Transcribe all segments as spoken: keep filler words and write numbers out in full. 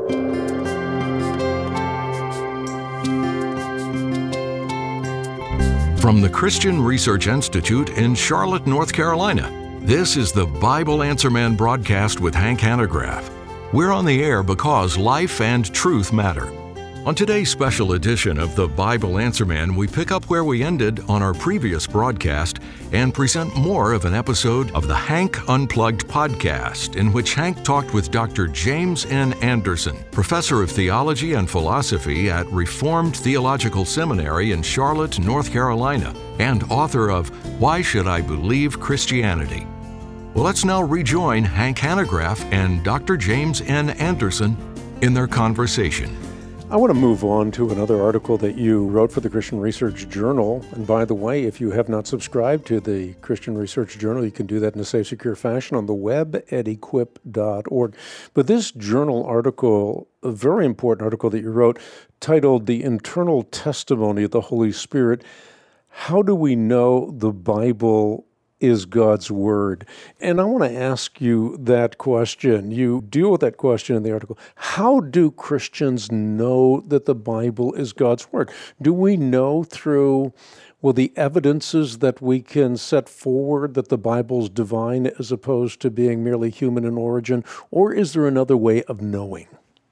From the Christian Research Institute in Charlotte, North Carolina, this is the Bible Answer Man broadcast with Hank Hanegraaff. We're on the air because life and truth matter. On today's special edition of the Bible Answer Man, we pick up where we ended on our previous broadcast and present more of an episode of the Hank Unplugged podcast, in which Hank talked with Doctor James N. Anderson, professor of theology and philosophy at Reformed Theological Seminary in Charlotte, North Carolina, and author of Why Should I Believe Christianity? Well, let's now rejoin Hank Hanegraaff and Doctor James N. Anderson in their conversation. I want to move on to another article that you wrote for the Christian Research Journal. And by the way, if you have not subscribed to the Christian Research Journal, you can do that in a safe, secure fashion on the web at equip dot org. But this journal article, a very important article that you wrote, titled The Internal Testimony of the Holy Spirit, How Do We Know the Bible is God's Word? And I want to ask you that question. You deal with that question in the article. How do Christians know that the Bible is God's Word? Do we know through, well, the evidences that we can set forward that the Bible's divine as opposed to being merely human in origin? Or is there another way of knowing?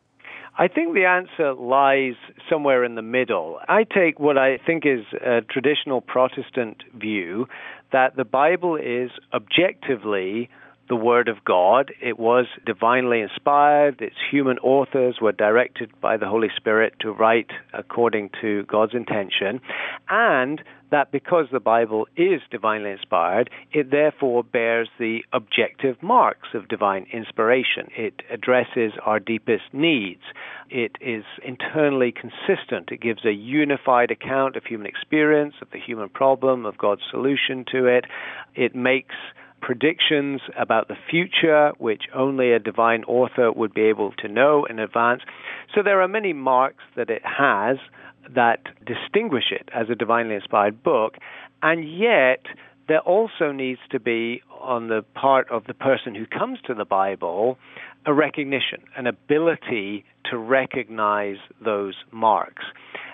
I think the answer lies somewhere in the middle. I take what I think is a traditional Protestant view that the Bible is objectively the Word of God. It was divinely inspired. Its human authors were directed by the Holy Spirit to write according to God's intention. And that because the Bible is divinely inspired, it therefore bears the objective marks of divine inspiration. It addresses our deepest needs. It is internally consistent. It gives a unified account of human experience, of the human problem, of God's solution to it. It makes predictions about the future, which only a divine author would be able to know in advance. So there are many marks that it has that distinguish it as a divinely inspired book, and yet there also needs to be, on the part of the person who comes to the Bible, a recognition, an ability to recognize those marks.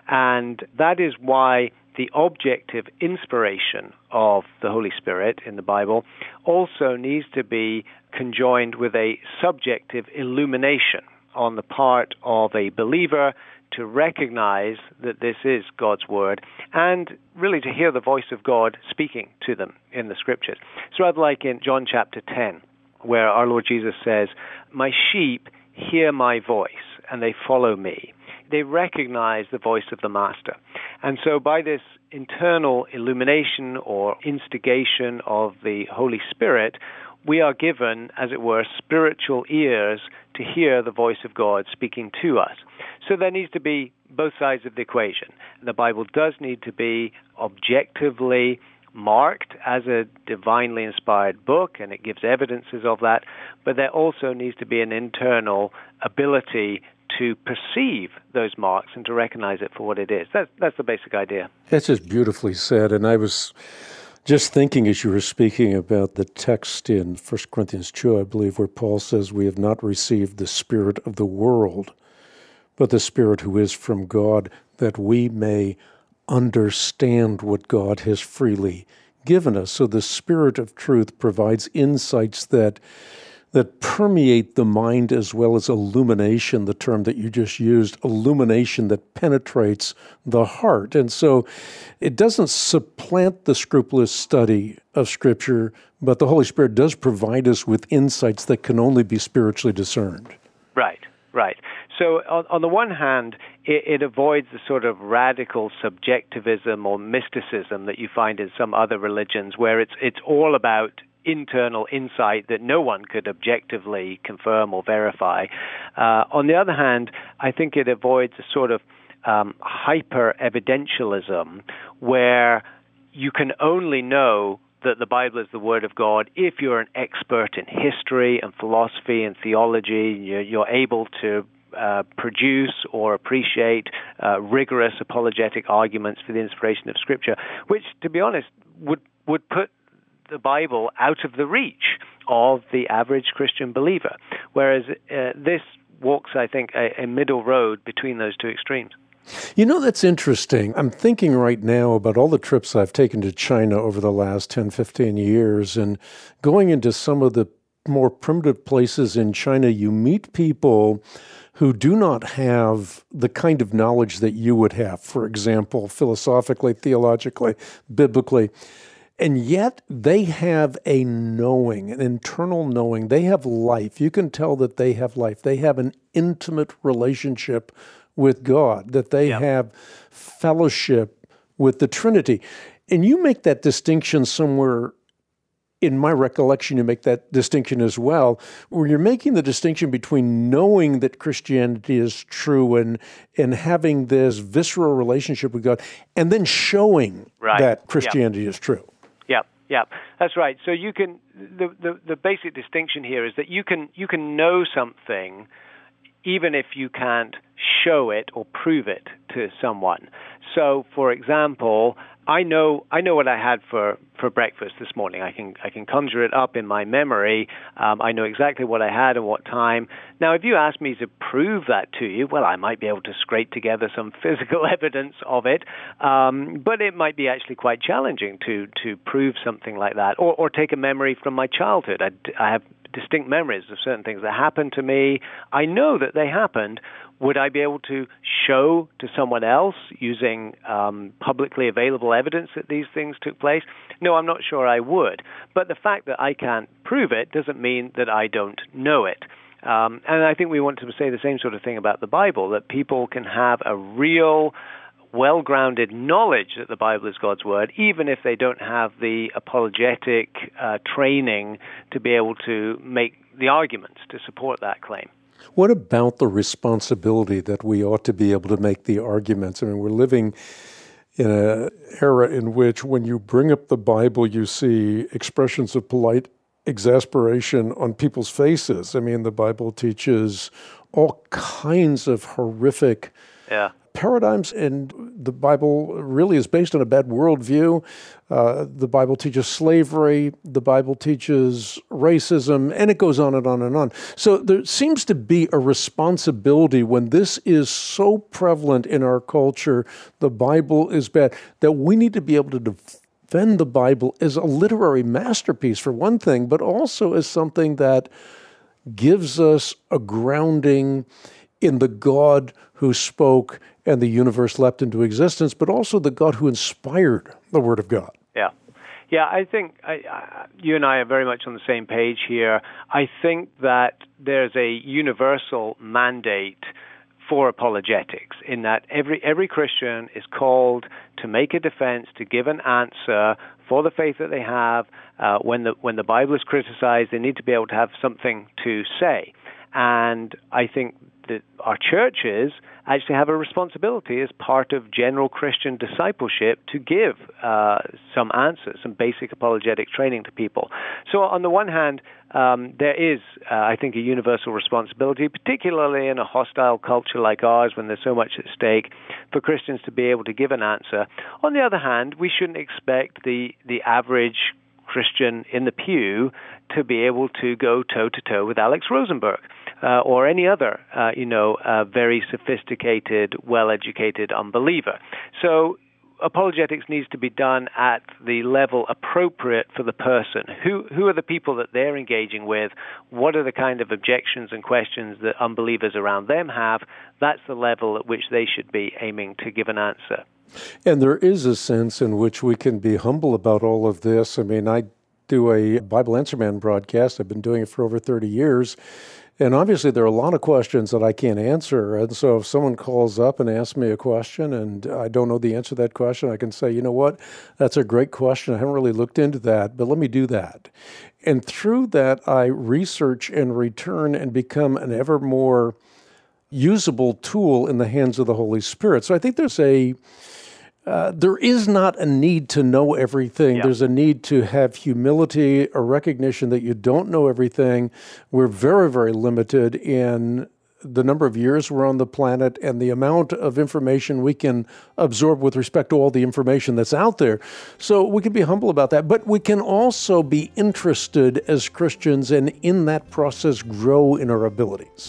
And that is why the objective inspiration of the Holy Spirit in the Bible also needs to be conjoined with a subjective illumination on the part of a believer to recognize that this is God's Word and really to hear the voice of God speaking to them in the Scriptures. It's rather like in John chapter ten, where our Lord Jesus says, "My sheep hear my voice, and they follow me." They recognize the voice of the Master. And so by this internal illumination or instigation of the Holy Spirit, we are given, as it were, spiritual ears to hear the voice of God speaking to us. So there needs to be both sides of the equation. The Bible does need to be objectively marked as a divinely inspired book, and it gives evidences of that, but there also needs to be an internal ability to perceive those marks and to recognize it for what it is. That's, that's the basic idea. That's just beautifully said. And I was just thinking as you were speaking about the text in First Corinthians two, I believe, where Paul says, "We have not received the spirit of the world, but the Spirit who is from God, that we may understand what God has freely given us." So the Spirit of truth provides insights that that permeate the mind as well as illumination, the term that you just used, illumination that penetrates the heart. And so it doesn't supplant the scrupulous study of Scripture, but the Holy Spirit does provide us with insights that can only be spiritually discerned. Right, right. So on, on the one hand, it, it avoids the sort of radical subjectivism or mysticism that you find in some other religions, where it's it's all about internal insight that no one could objectively confirm or verify. Uh, on the other hand, I think it avoids a sort of um, hyper-evidentialism where you can only know that the Bible is the Word of God if you're an expert in history and philosophy and theology. You're, you're able to uh, produce or appreciate uh, rigorous apologetic arguments for the inspiration of Scripture, which, to be honest, would would put the Bible out of the reach of the average Christian believer. Whereas uh, this walks, I think, a, a middle road between those two extremes. You know, that's interesting. I'm thinking right now about all the trips I've taken to China over the last ten, fifteen years, and going into some of the more primitive places in China, you meet people who do not have the kind of knowledge that you would have, for example, philosophically, theologically, biblically. And yet they have a knowing, an internal knowing. They have life. You can tell that they have life. They have an intimate relationship with God, that they yep. have fellowship with the Trinity. And you make that distinction somewhere, in my recollection, you make that distinction as well, where you're making the distinction between knowing that Christianity is true and and having this visceral relationship with God, and then showing right. that Christianity yep. is true. Yeah, yeah, that's right. So you can the, the the basic distinction here is that you can you can know something even if you can't show it or prove it to someone. So, for example, I know I know what I had for, for breakfast this morning. I can I can conjure it up in my memory. Um, I know exactly what I had and what time. Now, if you ask me to prove that to you, well, I might be able to scrape together some physical evidence of it, um, but it might be actually quite challenging to to prove something like that. Or, or take a memory from my childhood. I, I have distinct memories of certain things that happened to me. I know that they happened. Would I be able to show to someone else using um, publicly available evidence that these things took place? No, I'm not sure I would. But the fact that I can't prove it doesn't mean that I don't know it. Um, and I think we want to say the same sort of thing about the Bible, that people can have a real, well-grounded knowledge that the Bible is God's Word, even if they don't have the apologetic uh, training to be able to make the arguments to support that claim. What about the responsibility that we ought to be able to make the arguments? I mean, we're living in an era in which when you bring up the Bible, you see expressions of polite exasperation on people's faces. I mean, the Bible teaches all kinds of horrific yeah. paradigms, and the Bible really is based on a bad worldview. Uh, the Bible teaches slavery, the Bible teaches racism, and it goes on and on and on. So there seems to be a responsibility when this is so prevalent in our culture, the Bible is bad, that we need to be able to defend the Bible as a literary masterpiece, for one thing, but also as something that gives us a grounding in the God who spoke and the universe leapt into existence, but also the God who inspired the Word of God. Yeah. Yeah, I think I, I, you and I are very much on the same page here. I think that there's a universal mandate for apologetics in that every every Christian is called to make a defense, to give an answer for the faith that they have. Uh, when the when the Bible is criticized, they need to be able to have something to say. And I think that our churches actually have a responsibility as part of general Christian discipleship to give uh, some answers, some basic apologetic training to people. So on the one hand, um, there is, uh, I think, a universal responsibility, particularly in a hostile culture like ours when there's so much at stake, for Christians to be able to give an answer. On the other hand, we shouldn't expect the, the average Christian in the pew to be able to go toe-to-toe with Alex Rosenberg uh, or any other, uh, you know, uh, very sophisticated, well-educated unbeliever. So apologetics needs to be done at the level appropriate for the person. Who who are the people that they're engaging with? What are the kind of objections and questions that unbelievers around them have? That's the level at which they should be aiming to give an answer. And there is a sense in which we can be humble about all of this. I mean, I do a Bible Answer Man broadcast. I've been doing it for over thirty years. And obviously there are a lot of questions that I can't answer. And so if someone calls up and asks me a question and I don't know the answer to that question, I can say, you know what, that's a great question. I haven't really looked into that, but let me do that. And through that, I research and return and become an ever more usable tool in the hands of the Holy Spirit. So I think there's a Uh, there is not a need to know everything. Yeah. There's a need to have humility, a recognition that you don't know everything. We're very, very limited in the number of years we're on the planet and the amount of information we can absorb with respect to all the information that's out there. So we can be humble about that, but we can also be interested as Christians and in that process grow in our abilities.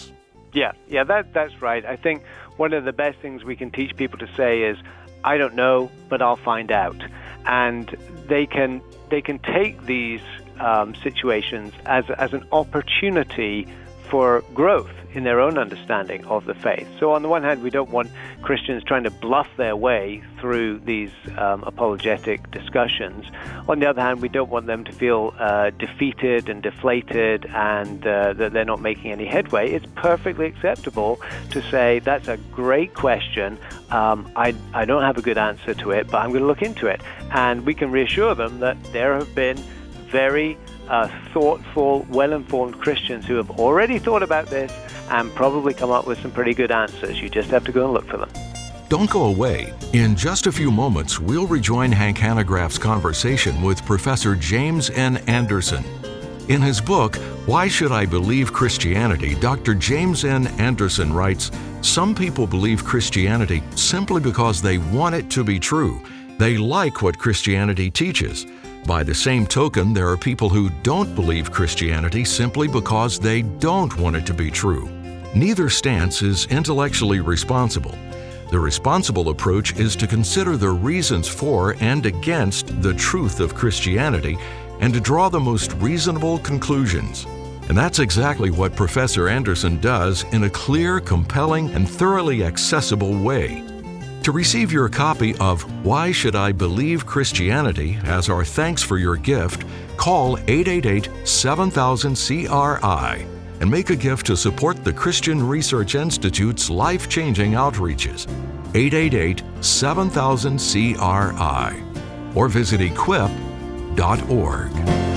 Yeah, yeah, that that's right. I think one of the best things we can teach people to say is, I don't know, but I'll find out. And they can they can take these um, situations as as an opportunity for growth in their own understanding of the faith. So on the one hand, we don't want Christians trying to bluff their way through these um, apologetic discussions. On the other hand, we don't want them to feel uh, defeated and deflated and uh, that they're not making any headway. It's perfectly acceptable to say, that's a great question. Um, I, I don't have a good answer to it, but I'm going to look into it. And we can reassure them that there have been very uh, thoughtful, well-informed Christians who have already thought about this and probably come up with some pretty good answers. You just have to go and look for them. Don't go away. In just a few moments, we'll rejoin Hank Hanegraaff's conversation with Professor James N. Anderson. In his book, Why Should I Believe Christianity?, Doctor James N. Anderson writes, some people believe Christianity simply because they want it to be true. They like what Christianity teaches. By the same token, there are people who don't believe Christianity simply because they don't want it to be true. Neither stance is intellectually responsible. The responsible approach is to consider the reasons for and against the truth of Christianity and to draw the most reasonable conclusions. And that's exactly what Professor Anderson does in a clear, compelling, and thoroughly accessible way. To receive your copy of Why Should I Believe Christianity as our thanks for your gift, call eight eight eight, seven thousand, C R I and make a gift to support the Christian Research Institute's life-changing outreaches. eight eight eight, seven thousand, C R I or visit equip dot org.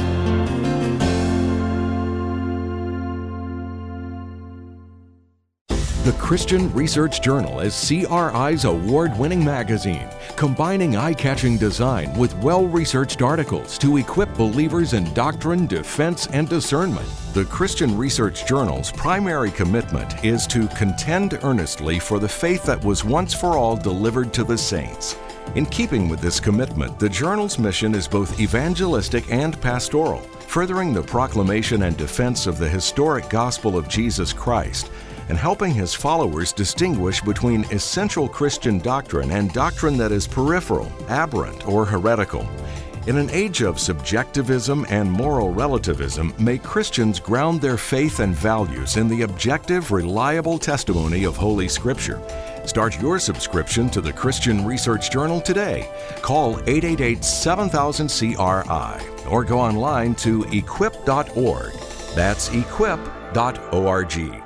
The Christian Research Journal is C R I's award-winning magazine, combining eye-catching design with well-researched articles to equip believers in doctrine, defense, and discernment. The Christian Research Journal's primary commitment is to contend earnestly for the faith that was once for all delivered to the saints. In keeping with this commitment, the journal's mission is both evangelistic and pastoral, furthering the proclamation and defense of the historic gospel of Jesus Christ, and helping his followers distinguish between essential Christian doctrine and doctrine that is peripheral, aberrant, or heretical. In an age of subjectivism and moral relativism, may Christians ground their faith and values in the objective, reliable testimony of Holy Scripture. Start your subscription to the Christian Research Journal today. Call eight eight eight, seven thousand, C R I or go online to equip dot org. That's equip dot org.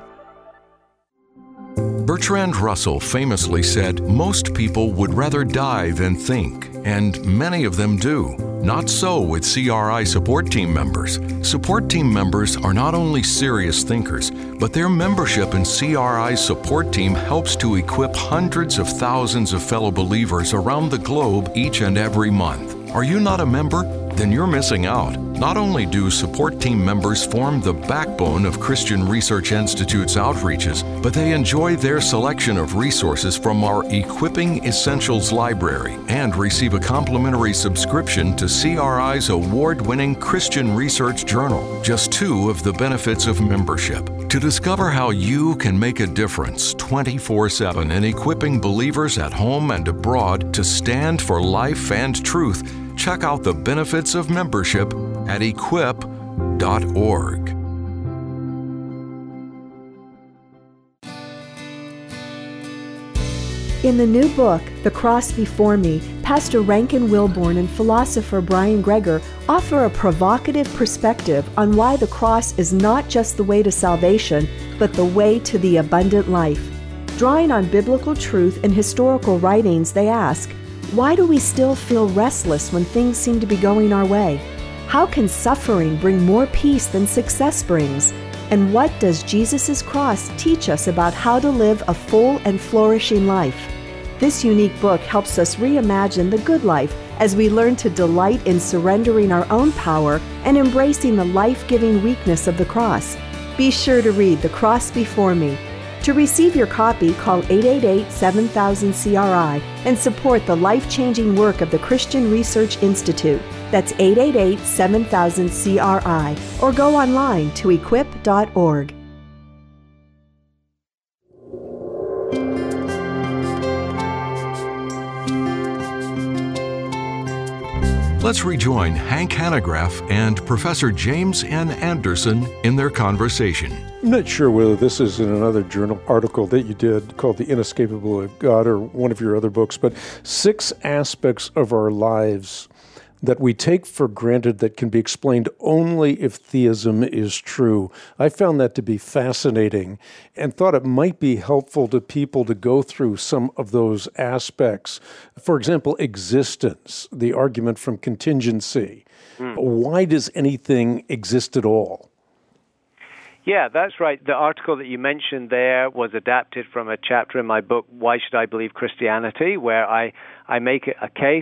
Bertrand Russell famously said, most people would rather die than think, and many of them do. Not so with C R I support team members. Support team members are not only serious thinkers, but their membership in C R I's support team helps to equip hundreds of thousands of fellow believers around the globe each and every month. Are you not a member? Then you're missing out. Not only do support team members form the backbone of Christian Research Institute's outreaches, but they enjoy their selection of resources from our Equipping Essentials library and receive a complimentary subscription to C R I's award-winning Christian Research Journal, just two of the benefits of membership. To discover how you can make a difference twenty-four seven in equipping believers at home and abroad to stand for life and truth, check out the benefits of membership at equip dot org. In the new book, The Cross Before Me, Pastor Rankin Wilbourne and philosopher Brian Greger offer a provocative perspective on why the cross is not just the way to salvation, but the way to the abundant life. Drawing on biblical truth and historical writings, they ask, why do we still feel restless when things seem to be going our way? How can suffering bring more peace than success brings? And what does Jesus' cross teach us about how to live a full and flourishing life? This unique book helps us reimagine the good life as we learn to delight in surrendering our own power and embracing the life-giving weakness of the cross. Be sure to read The Cross Before Me. To receive your copy, call eight eight eight, seven thousand, C R I and support the life-changing work of the Christian Research Institute. That's eight eight eight, seven thousand, C R I or go online to equip dot org. Let's rejoin Hank Hanegraaff and Professor James N. Anderson in their conversation. I'm not sure whether this is in another journal article that you did called The Inescapable God or one of your other books, but six aspects of our lives that we take for granted that can be explained only if theism is true. I found that to be fascinating and thought it might be helpful to people to go through some of those aspects. For example, existence, the argument from contingency. Mm. Why does anything exist at all? Yeah, that's right. The article that you mentioned there was adapted from a chapter in my book, Why Should I Believe Christianity?, where I, I make a case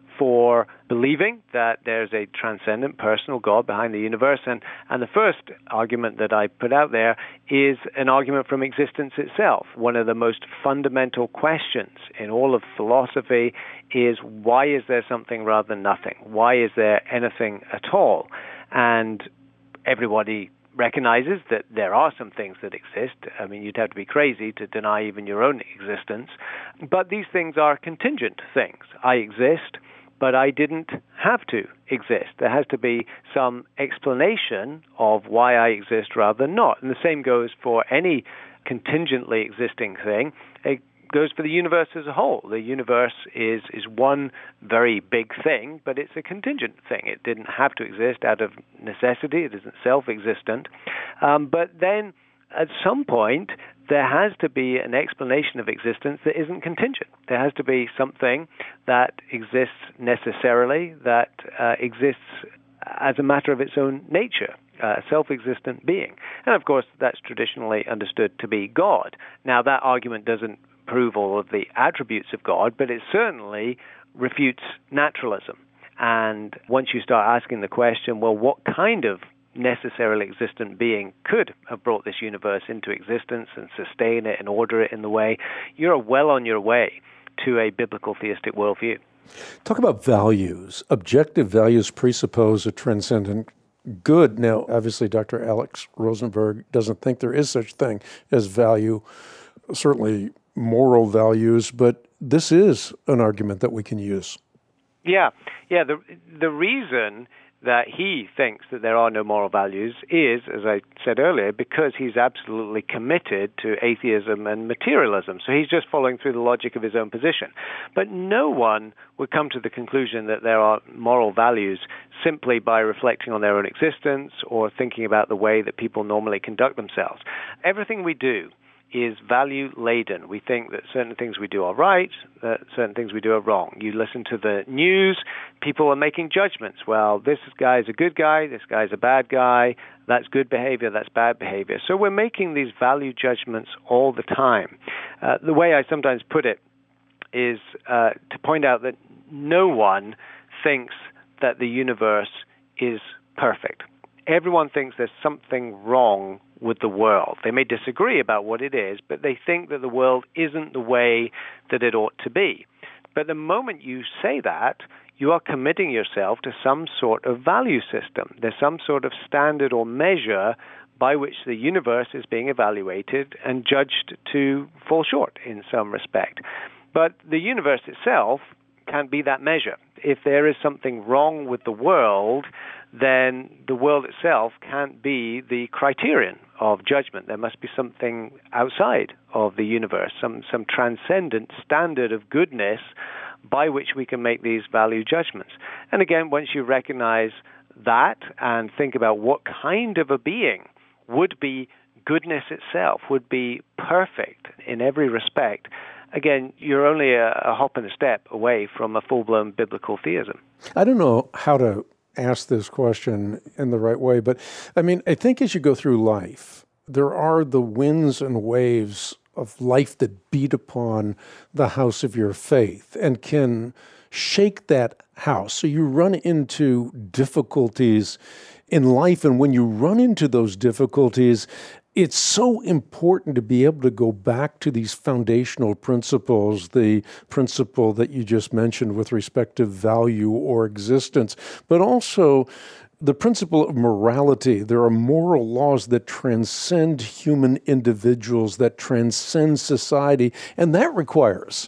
for believing that there's a transcendent personal God behind the universe. And, and the first argument that I put out there is an argument from existence itself. One of the most fundamental questions in all of philosophy is, why is there something rather than nothing? Why is there anything at all? And everybody recognizes that there are some things that exist. I mean, you'd have to be crazy to deny even your own existence. But these things are contingent things. I exist, but I didn't have to exist. There has to be some explanation of why I exist rather than not. And the same goes for any contingently existing thing. It goes for the universe as a whole. The universe is, is one very big thing, but it's a contingent thing. It didn't have to exist out of necessity. It isn't self-existent. Um, but then at some point, there has to be an explanation of existence that isn't contingent. There has to be something that exists necessarily, that uh, exists as a matter of its own nature, a self-existent being. And of course, that's traditionally understood to be God. Now, that argument doesn't prove all of the attributes of God, but it certainly refutes naturalism. And once you start asking the question, well, what kind of necessarily existent being could have brought this universe into existence and sustain it and order it in the way, you're well on your way to a biblical theistic worldview. Talk about values. Objective values presuppose a transcendent good. Now, obviously, Doctor Alex Rosenberg doesn't think there is such thing as value, certainly moral values, but this is an argument that we can use. Yeah, yeah. The the reason that he thinks that there are no moral values is, as I said earlier, because he's absolutely committed to atheism and materialism. So he's just following through the logic of his own position. But no one would come to the conclusion that there are moral values simply by reflecting on their own existence or thinking about the way that people normally conduct themselves. Everything we do is value-laden. We think that certain things we do are right, that certain things we do are wrong. You listen to the news, people are making judgments. Well, this guy is a good guy, this guy's a bad guy, that's good behavior, that's bad behavior. So we're making these value judgments all the time. Uh, the way I sometimes put it is uh, to point out that no one thinks that the universe is perfect. Everyone thinks there's something wrong with the world. They may disagree about what it is, but they think that the world isn't the way that it ought to be. But the moment you say that, you are committing yourself to some sort of value system. There's some sort of standard or measure by which the universe is being evaluated and judged to fall short in some respect. But the universe itself can't be that measure. If there is something wrong with the world, then the world itself can't be the criterion of judgment. There must be something outside of the universe, some, some transcendent standard of goodness by which we can make these value judgments. And again, once you recognize that and think about what kind of a being would be goodness itself, would be perfect in every respect, again, you're only a, a hop and a step away from a full-blown biblical theism. I don't know how to ask this question in the right way, but I mean, I think as you go through life, there are the winds and waves of life that beat upon the house of your faith and can shake that house. So you run into difficulties in life, and when you run into those difficulties, it's so important to be able to go back to these foundational principles, the principle that you just mentioned with respect to value or existence, but also the principle of morality. There are moral laws that transcend human individuals, that transcend society, and that requires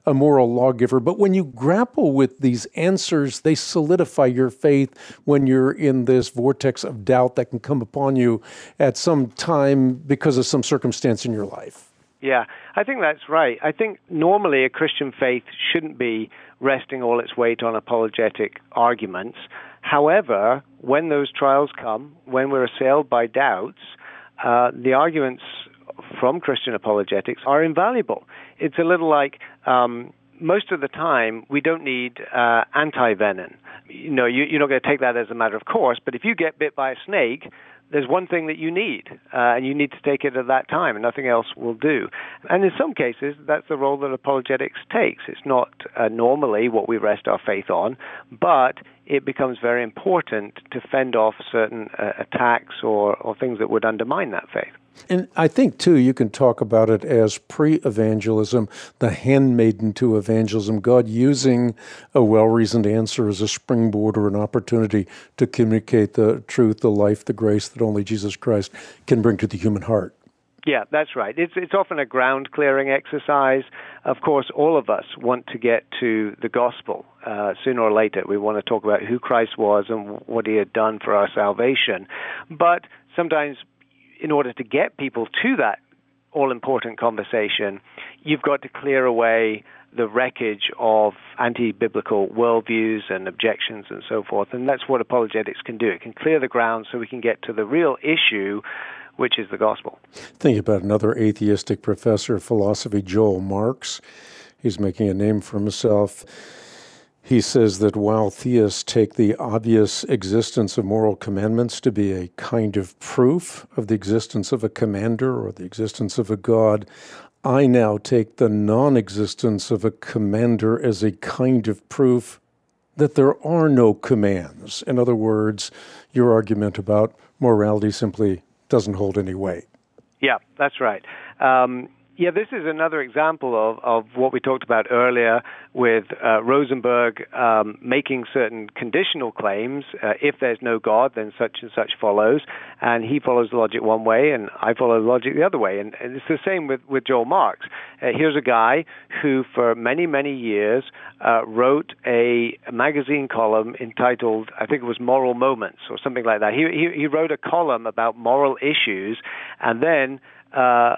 a moral lawgiver. But when you grapple with these answers, they solidify your faith when you're in this vortex of doubt that can come upon you at some time because of some circumstance in your life. Yeah, I think that's right. I think normally a Christian faith shouldn't be resting all its weight on apologetic arguments. However, when those trials come, when we're assailed by doubts, uh, the arguments from Christian apologetics are invaluable. It's a little like um, most of the time we don't need uh, anti-venom. You know, you, you're not going to take that as a matter of course, but if you get bit by a snake, there's one thing that you need, uh, and you need to take it at that time, and nothing else will do. And in some cases, that's the role that apologetics takes. It's not uh, normally what we rest our faith on, but it becomes very important to fend off certain uh, attacks or, or things that would undermine that faith. And I think, too, you can talk about it as pre-evangelism, the handmaiden to evangelism, God using a well-reasoned answer as a springboard or an opportunity to communicate the truth, the life, the grace that only Jesus Christ can bring to the human heart. Yeah, that's right. It's it's often a ground-clearing exercise. Of course, all of us want to get to the gospel uh, sooner or later. We want to talk about who Christ was and what he had done for our salvation. But sometimes, in order to get people to that all-important conversation, you've got to clear away the wreckage of anti-biblical worldviews and objections and so forth. And that's what apologetics can do. It can clear the ground so we can get to the real issue, which is the gospel. Think about another atheistic professor of philosophy, Joel Marks. He's making a name for himself. He says that while theists take the obvious existence of moral commandments to be a kind of proof of the existence of a commander or the existence of a God, I now take the non-existence of a commander as a kind of proof that there are no commands. In other words, your argument about morality simply doesn't hold any weight. Yeah, that's right. Um, yeah, this is another example of, of what we talked about earlier with uh, Rosenberg um, making certain conditional claims. Uh, if there's no God, then such and such follows. And he follows the logic one way, and I follow the logic the other way. And, and it's the same with, with Joel Marks. Uh, here's a guy who for many, many years uh, wrote a magazine column entitled, I think it was Moral Moments or something like that. He, he, he wrote a column about moral issues, and then uh,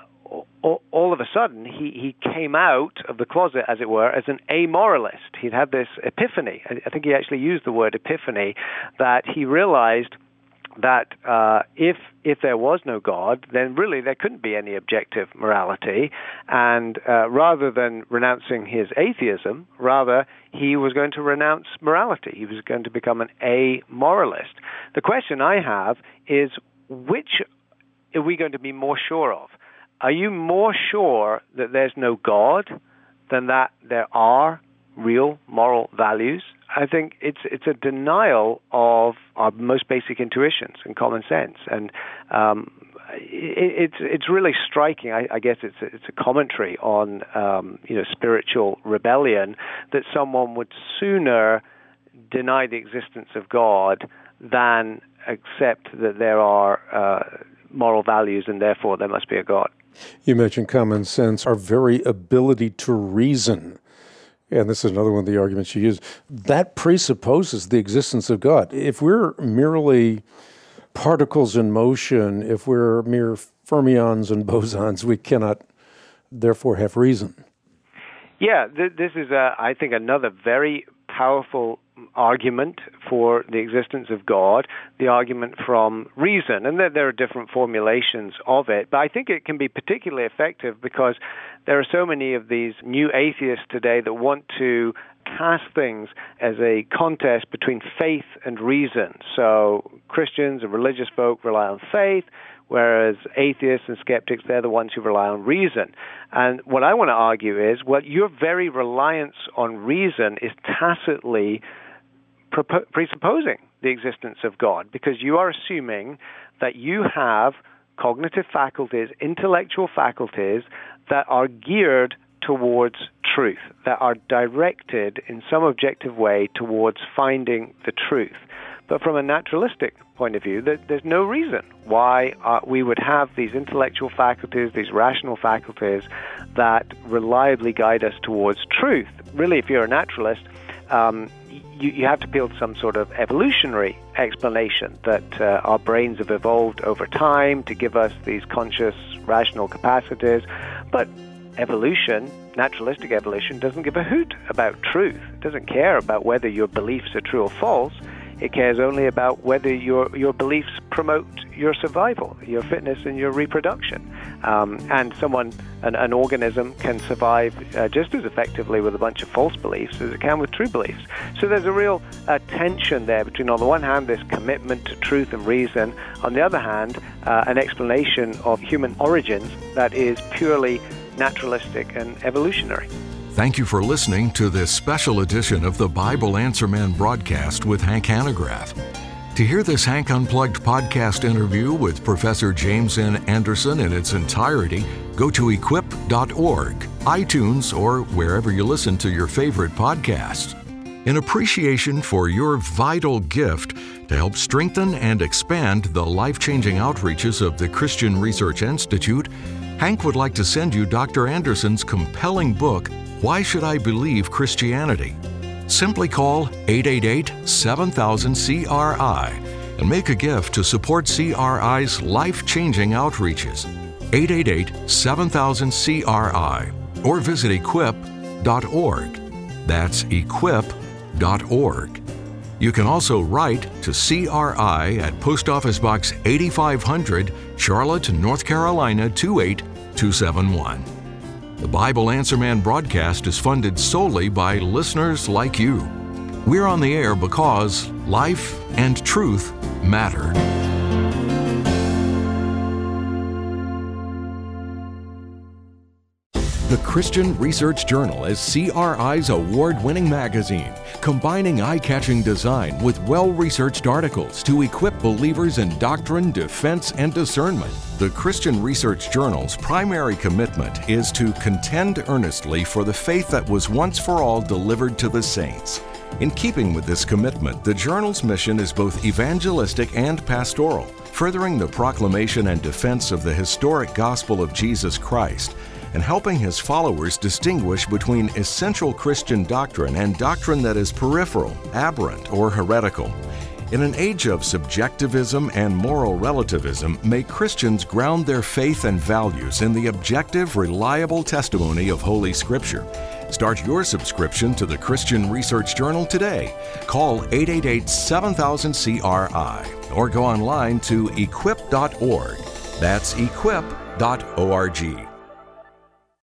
all of a sudden, he, he came out of the closet, as it were, as an amoralist. He'd had this epiphany. I think he actually used the word epiphany, that he realized that uh, if if there was no God, then really there couldn't be any objective morality. And uh, rather than renouncing his atheism, rather he was going to renounce morality. He was going to become an amoralist. The question I have is, which are we going to be more sure of? Are you more sure that there's no God than that there are real moral values? I think it's it's a denial of our most basic intuitions and common sense, and um, it, it's it's really striking. I, I guess it's a, it's a commentary on um, you know spiritual rebellion that someone would sooner deny the existence of God than accept that there are uh, moral values and therefore there must be a God. You mentioned common sense, our very ability to reason. And this is another one of the arguments you use. That presupposes the existence of God. If we're merely particles in motion, if we're mere fermions and bosons, we cannot therefore have reason. Yeah, th- this is, uh, I think, another very powerful argument for the existence of God, the argument from reason. And there, there are different formulations of it. But I think it can be particularly effective because there are so many of these new atheists today that want to cast things as a contest between faith and reason. So Christians and religious folk rely on faith, whereas atheists and skeptics, they're the ones who rely on reason. And what I want to argue is, well, your very reliance on reason is tacitly presupposing the existence of God, because you are assuming that you have cognitive faculties, intellectual faculties that are geared towards truth, that are directed in some objective way towards finding the truth. But from a naturalistic point of view, that there's no reason why uh, we would have these intellectual faculties, these rational faculties that reliably guide us towards truth. Really, if you're a naturalist, um, you, you have to build some sort of evolutionary explanation that uh, our brains have evolved over time to give us these conscious, rational capacities. But evolution, naturalistic evolution, doesn't give a hoot about truth. It doesn't care about whether your beliefs are true or false. It cares only about whether your your beliefs promote your survival, your fitness, and your reproduction. Um, and someone, an, an organism, can survive uh, just as effectively with a bunch of false beliefs as it can with true beliefs. So there's a real uh, tension there between, on the one hand, this commitment to truth and reason, on the other hand, uh, an explanation of human origins that is purely naturalistic and evolutionary. Thank you for listening to this special edition of the Bible Answer Man broadcast with Hank Hanegraaff. To hear this Hank Unplugged podcast interview with Professor James N. Anderson in its entirety, go to equip dot org, iTunes, or wherever you listen to your favorite podcasts. In appreciation for your vital gift to help strengthen and expand the life-changing outreaches of the Christian Research Institute, Hank would like to send you Doctor Anderson's compelling book, Why Should I Believe Christianity? Simply call eight eight eight, seven thousand, C R I and make a gift to support C R I's life-changing outreaches. eight eight eight, seven thousand, C R I or visit equip dot org. That's equip dot org. You can also write to C R I at Post Office Box eighty-five hundred, Charlotte, North Carolina two eight two seven one. The Bible Answer Man broadcast is funded solely by listeners like you. We're on the air because life and truth matter. The Christian Research Journal is C R I's award-winning magazine, combining eye-catching design with well-researched articles to equip believers in doctrine, defense, and discernment. The Christian Research Journal's primary commitment is to contend earnestly for the faith that was once for all delivered to the saints. In keeping with this commitment, the journal's mission is both evangelistic and pastoral, furthering the proclamation and defense of the historic gospel of Jesus Christ, and helping his followers distinguish between essential Christian doctrine and doctrine that is peripheral, aberrant, or heretical. In an age of subjectivism and moral relativism, may Christians ground their faith and values in the objective, reliable testimony of Holy Scripture. Start your subscription to the Christian Research Journal today. Call eight eight eight, seven thousand, C R I or go online to equip dot org. That's equip dot org.